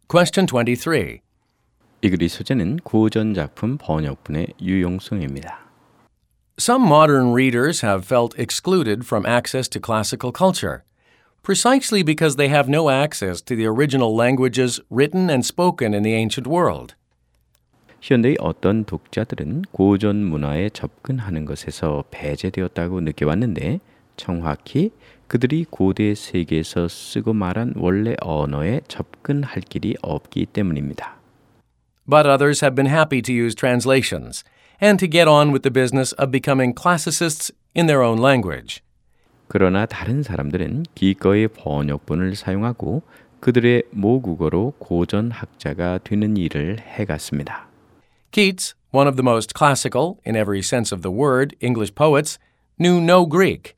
Question 23. 이 글의 소재는 고전 작품 번역본의 유용성입니다. Some modern readers have felt excluded from access to classical culture, precisely because they have no access to the original languages written and spoken in the ancient world. 현대의 어떤 독자들은 고전 문화에 접근하는 것에서 배제되었다고 느껴왔는데 정확히 그들이 고대 세계에서 쓰고 말한 원래 언어에 접근할 길이 없기 때문입니다. But others have been happy to use translations and to get on with the business of becoming classicists in their own language. 그러나 다른 사람들은 기꺼이 번역본을 사용하고 그들의 모국어로 고전 학자가 되는 일을 해갔습니다. Keats, one of the most classical, in every sense of the word, English poets, knew no Greek.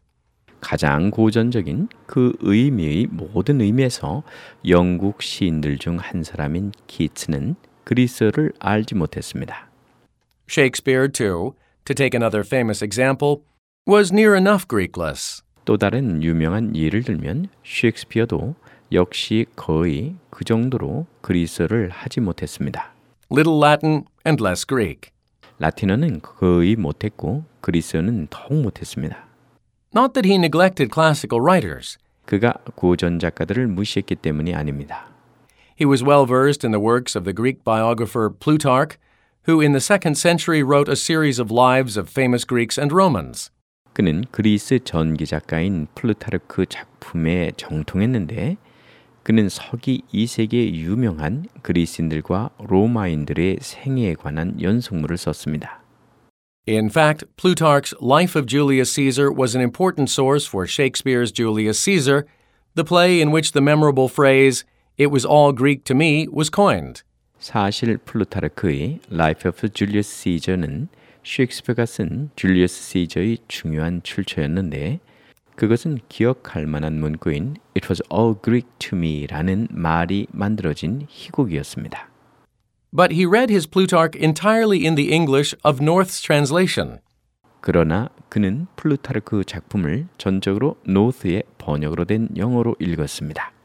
가장 고전적인 그 의미의 모든 의미에서 영국 시인들 중 한 사람인 키츠는 그리스어를 알지 못했습니다. Shakespeare, too, to take another famous example, was near enough Greekless. 또 다른 유명한 예를 들면 셰익스피어도 역시 거의 그 정도로 그리스어를 하지 못했습니다. Little Latin and less Greek. 라틴어는 거의 못했고 그리스어는 더욱 못했습니다. Not that he neglected classical writers. 그가 고전 작가들을 무시했기 때문이 아닙니다. He was well versed in the works of the Greek biographer Plutarch, who in the 2nd century wrote a series of lives of famous Greeks and Romans. 그는 그리스 전기 작가인 플루타르크 작품에 정통했는데 그는 서기 2세기의 유명한 그리스인들과 로마인들의 생애에 관한 연속물을 썼습니다. In fact, Plutarch's Life of Julius Caesar was an important source for Shakespeare's Julius Caesar, the play in which the memorable phrase, "It was all Greek to me," was coined. 사실 플루타르크의 Life of Julius Caesar는 셰익스피어가 쓴 줄리어스 시저의 중요한 출처였는데 그것은 기억할 만한 문구인 It was all Greek to me라는 말이 만들어진 희곡이었습니다. But he read his Plutarch entirely in the English of North's translation. 그러나 그는 플루타르크 작품을 전적으로 노스의 번역으로 된 영어로 읽었습니다.